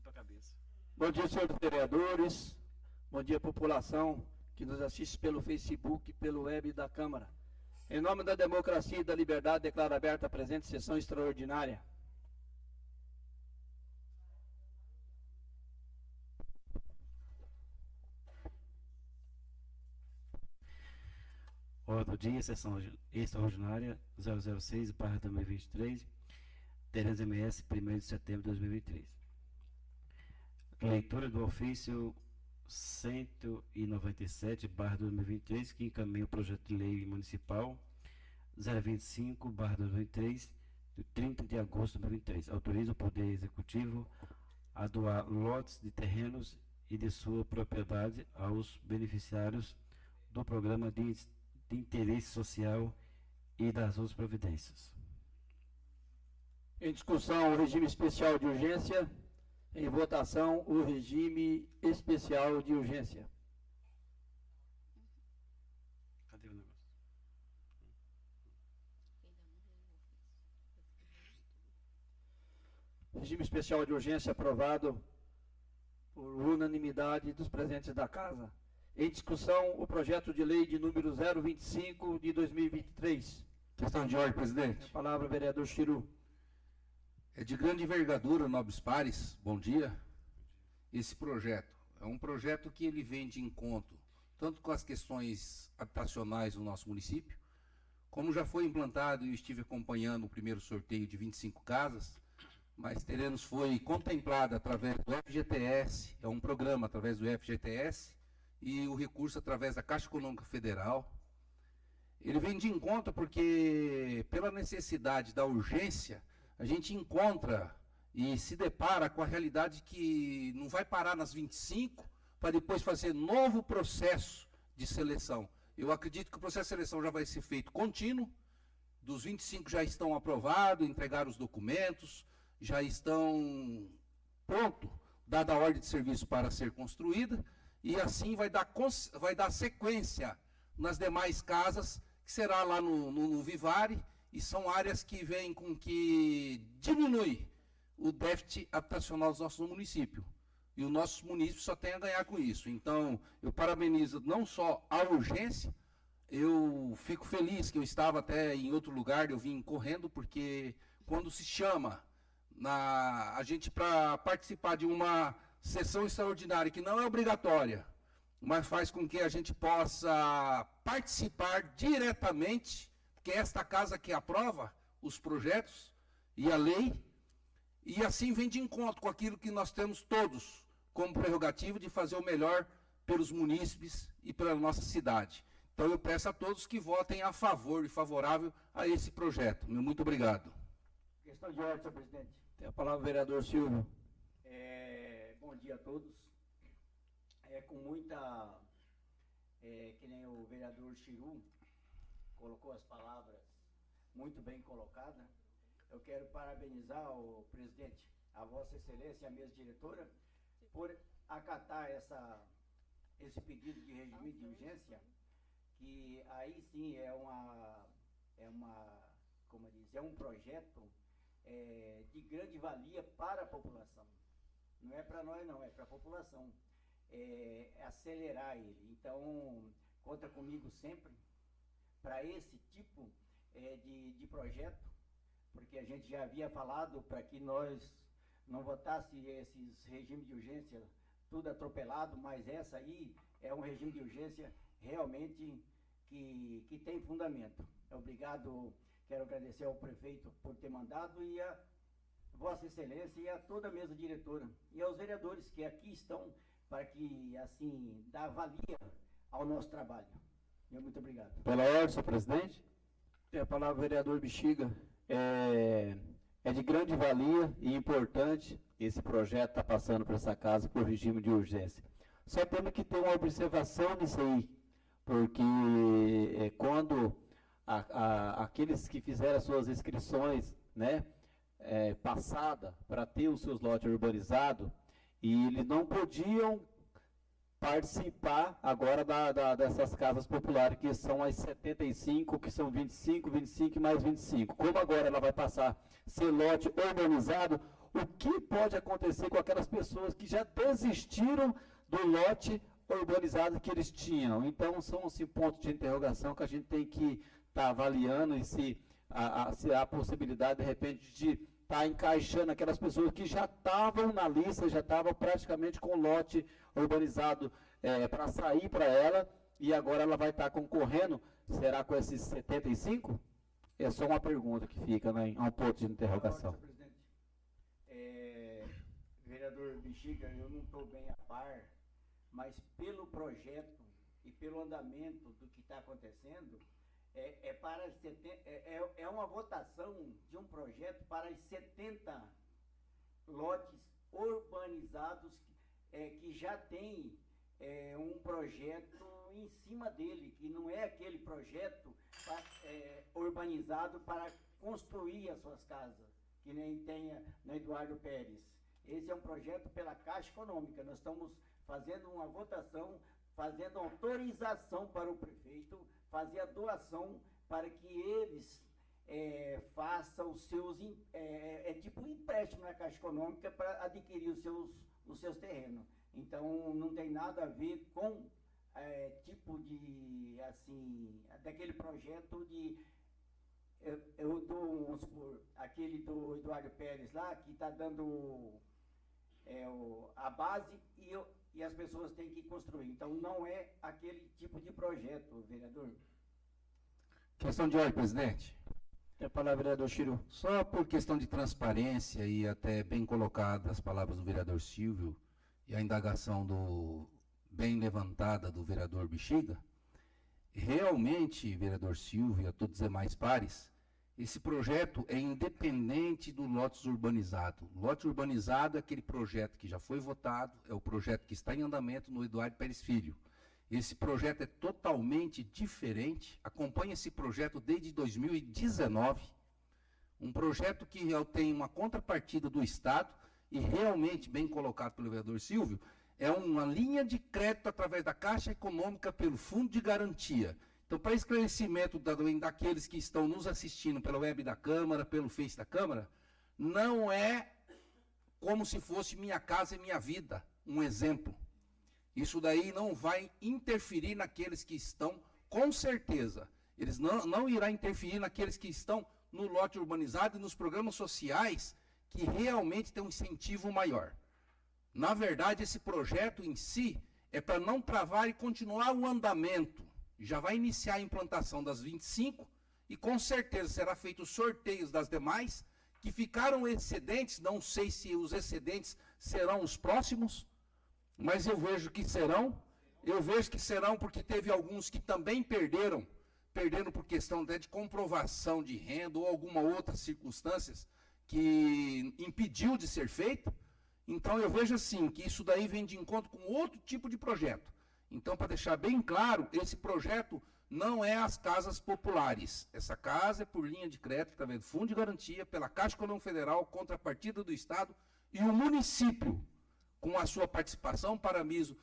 Bom dia, senhores vereadores. Bom dia, população que nos assiste pelo Facebook e pelo web da Câmara. Em nome da democracia e da liberdade, declaro aberta a presente sessão extraordinária. Ordem do dia, sessão extraordinária 006/2023, Tereza MS, 1º de setembro de 2023. Leitura do ofício 197/2023, que encaminha o projeto de lei municipal 025/2023, de 30 de agosto de 2023. Autoriza o Poder Executivo a doar lotes de terrenos e de sua propriedade aos beneficiários do Programa de Interesse Social e das outras providências. Em discussão, o regime especial de urgência. Em votação, o regime especial de urgência. Cadê o negócio? Regime especial de urgência aprovado por unanimidade dos presentes da Casa. Em discussão, o projeto de lei de número 025 de 2023. Questão de ordem, presidente. A palavra, vereador Chiru. É de grande envergadura, nobres pares, bom dia. Esse projeto é um projeto que ele vem de encontro, tanto com as questões habitacionais do nosso município, como já foi implantado e estive acompanhando o primeiro sorteio de 25 casas, mas Terrenos foi contemplado através do FGTS, é um programa através do FGTS, e o recurso através da Caixa Econômica Federal. Ele vem de encontro porque, pela necessidade da urgência, a gente encontra e se depara com a realidade que não vai parar nas 25 para depois fazer novo processo de seleção. Eu acredito que o processo de seleção já vai ser feito contínuo, dos 25 já estão aprovados, entregaram os documentos, já estão pronto, dada a ordem de serviço para ser construída, e assim vai dar sequência nas demais casas, que será lá no Vivare, e são áreas que vêm com que diminui o déficit habitacional dos nossos municípios. E o nosso município só tem a ganhar com isso. Então, eu parabenizo não só a urgência, eu fico feliz que eu estava até em outro lugar, eu vim correndo, porque quando se chama a gente para participar de uma sessão extraordinária, que não é obrigatória, mas faz com que a gente possa participar diretamente, que é esta casa que aprova os projetos e a lei, e assim vem de encontro com aquilo que nós temos todos como prerrogativa de fazer o melhor pelos munícipes e pela nossa cidade. Então eu peço a todos que votem a favor e favorável a esse projeto. Muito obrigado. Questão de ordem, senhor presidente. Tem a palavra o vereador Silvio. Bom dia a todos. Com muita, que nem o vereador Chiru colocou as palavras muito bem colocadas, eu quero parabenizar o presidente, a Vossa Excelência e a mesa diretora, por acatar esse pedido de regime de urgência, que aí sim é um projeto de grande valia para a população. Não é para nós não, é para a população. Acelerar ele. Então, conta comigo sempre para esse tipo de projeto, porque a gente já havia falado para que nós não votasse esses regimes de urgência tudo atropelado, mas essa aí é um regime de urgência realmente que tem fundamento. Obrigado, quero agradecer ao prefeito por ter mandado e a Vossa Excelência e a toda a mesa diretora e aos vereadores que aqui estão para que, assim, dá valia ao nosso trabalho. Muito obrigado. Pela ordem, senhor presidente. Tem a palavra o vereador Bexiga. É de grande valia e importante esse projeto está passando por essa casa por regime de urgência. Só temos que ter uma observação nisso aí, porque quando aqueles que fizeram as suas inscrições, né, passada para ter os seus lotes urbanizados, e eles não podiam participar agora dessas casas populares, que são as 75, que são 25 e mais 25. Como agora ela vai passar a ser lote urbanizado, o que pode acontecer com aquelas pessoas que já desistiram do lote urbanizado que eles tinham. Então, são assim, pontos de interrogação que a gente tem que estar avaliando e se há a possibilidade, de repente, de estar encaixando aquelas pessoas que já estavam na lista, já estavam praticamente com o lote urbanizado para sair para ela, e agora ela vai estar concorrendo. Será com esses 75? É só uma pergunta que fica, né? É um ponto de interrogação. Senhor presidente, vereador Bexiga, eu não estou bem a par, mas pelo projeto e pelo andamento do que está acontecendo, é uma votação de um projeto para os 70 lotes urbanizados que já tem um projeto em cima dele, que não é aquele projeto urbanizado para construir as suas casas, que nem tenha no Eduardo Pérez. Esse é um projeto pela Caixa Econômica. Nós estamos fazendo uma votação, fazendo autorização para o prefeito fazer a doação para que eles façam os seus, tipo um empréstimo na Caixa Econômica para adquirir os seus terrenos. Então, não tem nada a ver com tipo de, assim, daquele projeto de, vamos supor, aquele do Eduardo Pérez lá, que está dando a base e as pessoas têm que construir. Então, não é aquele tipo de projeto, vereador. Questão de ordem, presidente. Tem a palavra, vereador Chiru. Só por questão de transparência e até bem colocadas as palavras do vereador Silvio e a indagação bem levantada do vereador Bexiga, realmente, vereador Silvio e a todos os demais pares, esse projeto é independente do lote urbanizado. O lote urbanizado é aquele projeto que já foi votado, é o projeto que está em andamento no Eduardo Pérez Filho. Esse projeto é totalmente diferente, acompanha esse projeto desde 2019, um projeto que tem uma contrapartida do Estado e realmente, bem colocado pelo vereador Silvio, é uma linha de crédito através da Caixa Econômica pelo Fundo de Garantia. Então, para esclarecimento daqueles que estão nos assistindo pela web da Câmara, pelo Face da Câmara, não é como se fosse Minha Casa e Minha Vida, um exemplo. Isso daí não vai interferir naqueles que estão, com certeza, eles não irá interferir naqueles que estão no lote urbanizado e nos programas sociais que realmente tem um incentivo maior. Na verdade, esse projeto em si é para não travar e continuar o andamento. Já vai iniciar a implantação das 25 e com certeza será feito os sorteios das demais que ficaram excedentes. Não sei se os excedentes serão os próximos, mas eu vejo que serão. Eu vejo que serão porque teve alguns que também perderam por questão até de comprovação de renda ou alguma outra circunstâncias que impediu de ser feito. Então eu vejo assim, que isso daí vem de encontro com outro tipo de projeto. Então, para deixar bem claro, esse projeto não é as casas populares. Essa casa é por linha de crédito, através do Fundo de Garantia, pela Caixa Econômica Federal, contrapartida do Estado e o município, com a sua participação, parabenizo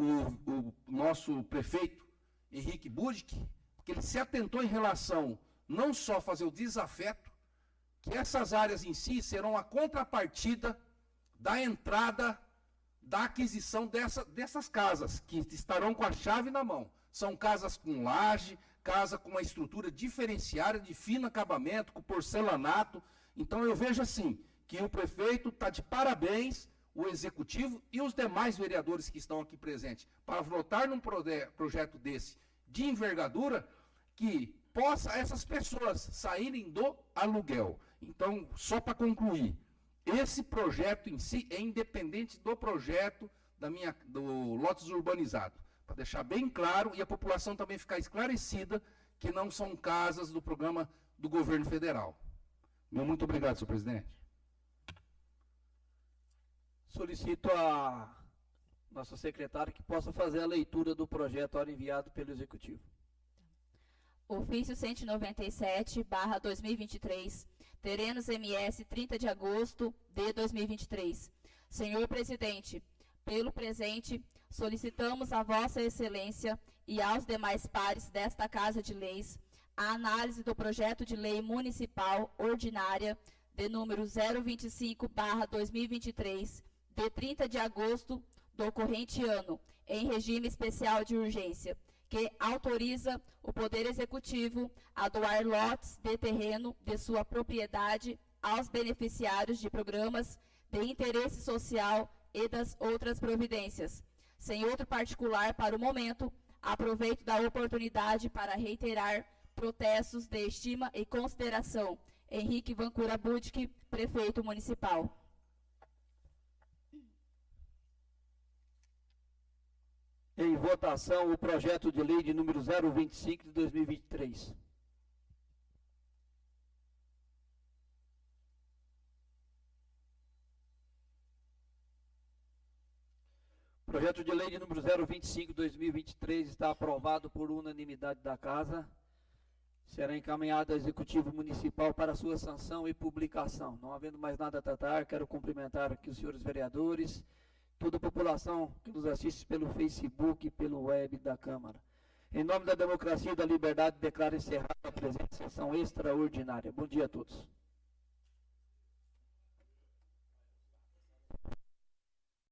o nosso prefeito, Henrique Budic, porque ele se atentou em relação não só fazer o desafeto, que essas áreas em si serão a contrapartida da entrada, da aquisição dessas casas, que estarão com a chave na mão. São casas com laje, casa com uma estrutura diferenciada, de fino acabamento, com porcelanato. Então eu vejo assim, que o prefeito está de parabéns, o executivo e os demais vereadores que estão aqui presentes, para votar num projeto desse, de envergadura, que possa essas pessoas saírem do aluguel. Então, só para concluir, esse projeto em si é independente do projeto do lotes urbanizado. Para deixar bem claro e a população também ficar esclarecida que não são casas do programa do governo federal. Muito obrigado, senhor presidente. Solicito a nossa secretária que possa fazer a leitura do projeto ora enviado pelo Executivo. Ofício 197/2023, Terenos MS, 30 de agosto de 2023. Senhor Presidente, pelo presente, solicitamos a Vossa Excelência e aos demais pares desta Casa de Leis a análise do projeto de lei municipal ordinária de número 025/2023, de 30 de agosto do corrente ano, em regime especial de urgência, que autoriza o Poder Executivo a doar lotes de terreno de sua propriedade aos beneficiários de programas de interesse social e das outras providências. Sem outro particular para o momento, aproveito da oportunidade para reiterar protestos de estima e consideração. Henrique Vancura Budke, prefeito municipal. Em votação, o projeto de lei de número 025 de 2023. O projeto de lei de número 025 de 2023 está aprovado por unanimidade da Casa. Será encaminhado ao Executivo Municipal para sua sanção e publicação. Não havendo mais nada a tratar, quero cumprimentar aqui os senhores vereadores, toda a população que nos assiste pelo Facebook e pelo web da Câmara. Em nome da democracia e da liberdade, declaro encerrada a presente sessão extraordinária. Bom dia a todos.